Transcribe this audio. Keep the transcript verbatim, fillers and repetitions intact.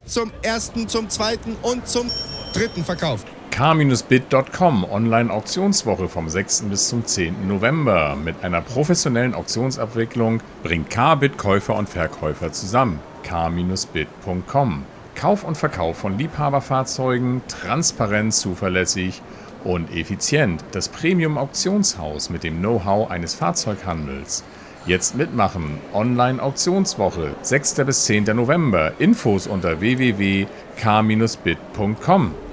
zum ersten, zum zweiten und zum dritten verkauft. Car Bit Punkt com, Online-Auktionswoche vom sechsten bis zum zehnten November. Mit einer professionellen Auktionsabwicklung bringt Carbit Käufer und Verkäufer zusammen. Car Bit Punkt com. Kauf und Verkauf von Liebhaberfahrzeugen, transparent, zuverlässig und effizient. Das Premium-Auktionshaus mit dem Know-how eines Fahrzeughandels. Jetzt mitmachen. Online-Auktionswoche, sechster bis zehnter November. Infos unter w w w punkt car Bindestrich bit punkt com.